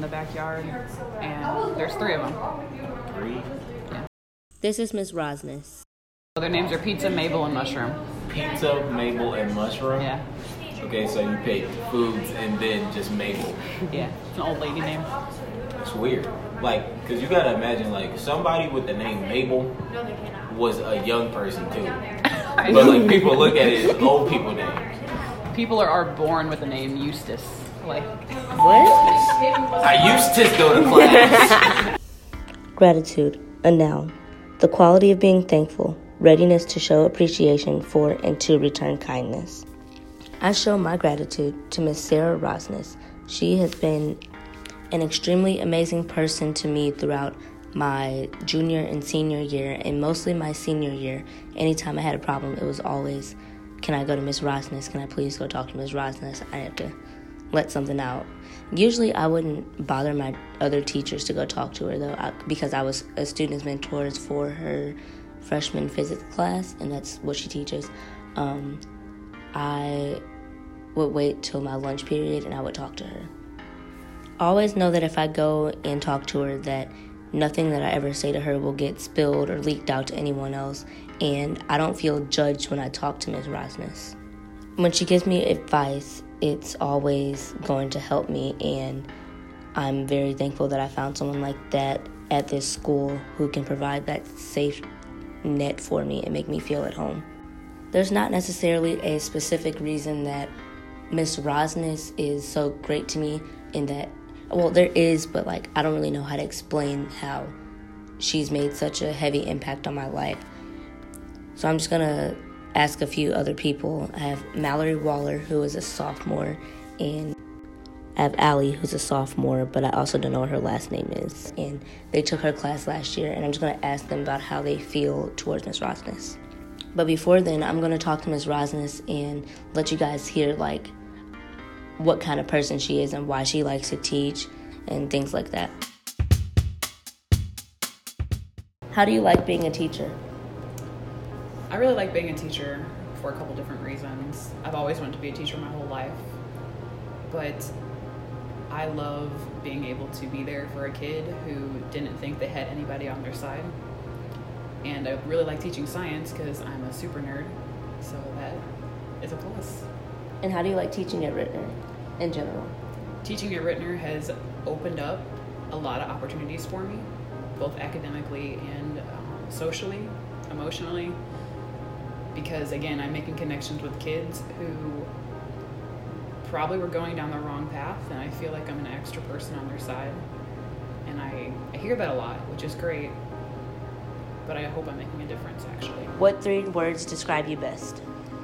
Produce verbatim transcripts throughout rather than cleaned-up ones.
the backyard, and there's three of them. Three? Yeah. This is Miss Rosnes. Their names are Pizza, Mabel, and Mushroom. Pizza, Mabel, and Mushroom? Yeah. Okay, so you picked foods and then just Mabel. Yeah, it's an old lady name. It's weird. Like, because you got to imagine, like, somebody with the name Mabel was a young person, too. But, like, people look at it as old people names. People are, are born with the name Eustace. Like, What? I used to go to class. Gratitude, a noun. The quality of being thankful, readiness to show appreciation for and to return kindness. I show my gratitude to Miss Sarah Rosnes. She has been an extremely amazing person to me throughout my junior and senior year, and mostly my senior year. Anytime I had a problem, it was always, can I go to Miss Rosnes? Can I please go talk to Miss Rosnes? I have to let something out. Usually I wouldn't bother my other teachers to go talk to her, though, I, because I was a student's mentor for her freshman physics class, and that's what she teaches. Um, I would wait till my lunch period, and I would talk to her. Always know that if I go and talk to her, that nothing that I ever say to her will get spilled or leaked out to anyone else, and I don't feel judged when I talk to Miz Rosnes. When she gives me advice, it's always going to help me, and I'm very thankful that I found someone like that at this school who can provide that safe net for me and make me feel at home. There's not necessarily a specific reason that Miss Rosnes is so great to me in that, well, there is, but like I don't really know how to explain how she's made such a heavy impact on my life. So I'm just going to ask a few other people. I have Mallory Waller, who is a sophomore, and I have Allie, who's a sophomore, but I also don't know what her last name is. And they took her class last year, and I'm just going to ask them about how they feel towards Miss Rosnes. But before then, I'm going to talk to Miss Rosnes and let you guys hear, like, what kind of person she is and why she likes to teach and things like that. How do you like being a teacher? I really like being a teacher for a couple different reasons. I've always wanted to be a teacher my whole life, but I love being able to be there for a kid who didn't think they had anybody on their side. And I really like teaching science because I'm a super nerd, so that is a plus. And how do you like teaching at Rittner in general? Teaching at Rittner has opened up a lot of opportunities for me, both academically and um, socially, emotionally, because again, I'm making connections with kids who probably were going down the wrong path, and I feel like I'm an extra person on their side. And I, I hear that a lot, which is great, but I hope I'm making a difference, actually. What three words describe you best?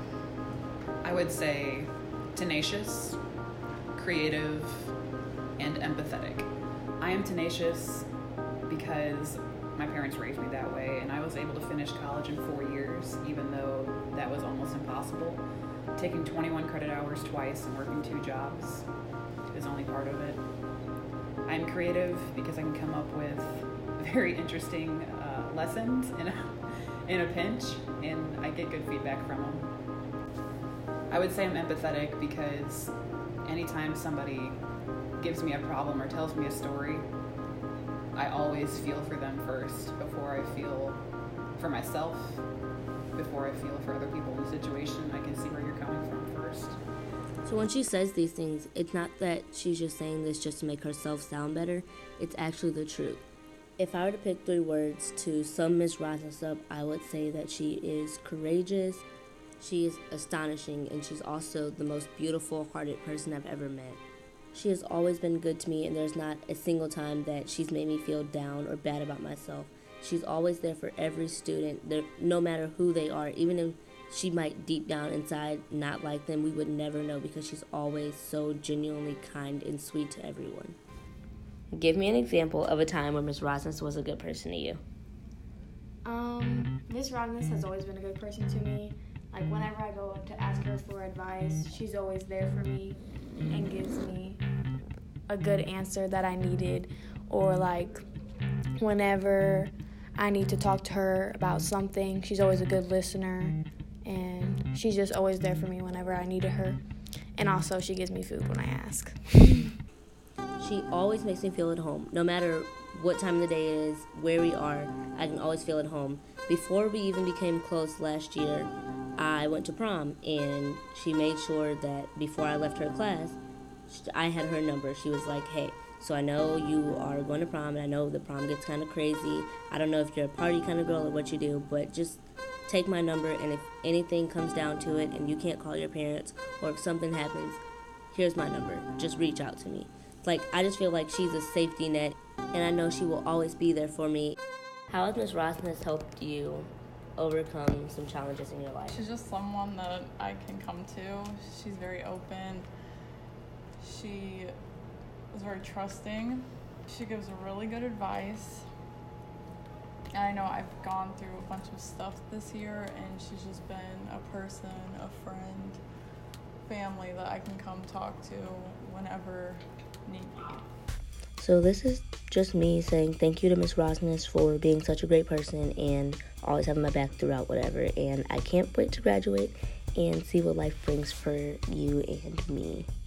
I would say tenacious, creative, and empathetic. I am tenacious because my parents raised me that way, and I was able to finish college in four years, even though that was almost impossible. Taking twenty-one credit hours twice and working two jobs is only part of it. I'm creative because I can come up with very interesting uh, lessons in a, in a pinch, and I get good feedback from them. I would say I'm empathetic because anytime somebody gives me a problem or tells me a story, I always feel for them first before I feel for myself, before I feel for other people in the situation. I can see where you're coming from first. So when she says these things, it's not that she's just saying this just to make herself sound better. It's actually the truth. If I were to pick three words to sum Miss Rosnes up, I would say that she is courageous, she is astonishing, and she's also the most beautiful-hearted person I've ever met. She has always been good to me, and there's not a single time that she's made me feel down or bad about myself. She's always there for every student, no matter who they are. Even if she might deep down inside not like them, we would never know because she's always so genuinely kind and sweet to everyone. Give me an example of a time when Miss Rosnes was a good person to you. Um, Miss Rosnes has always been a good person to me. Like, whenever I go up to ask her for advice, she's always there for me and gives me a good answer that I needed. Or, like, whenever I need to talk to her about something, she's always a good listener. And she's just always there for me whenever I needed her. And also, she gives me food when I ask. She always makes me feel at home. No matter what time of the day it is, where we are, I can always feel at home. Before we even became close last year, I went to prom, and she made sure that before I left her class, I had her number. She was like, hey, so I know you are going to prom, and I know the prom gets kind of crazy. I don't know if you're a party kind of girl or what you do, but just take my number, and if anything comes down to it and you can't call your parents, or if something happens, here's my number. Just reach out to me. Like, I just feel like she's a safety net, and I know she will always be there for me. How has Miz Rosnes helped you overcome some challenges in your life? She's just someone that I can come to. She's very open. She is very trusting. She gives really good advice. And I know I've gone through a bunch of stuff this year, and she's just been a person, a friend, family that I can come talk to whenever need be. So this is just me saying thank you to Miz Rosnes for being such a great person and always having my back throughout whatever. And I can't wait to graduate and see what life brings for you and me.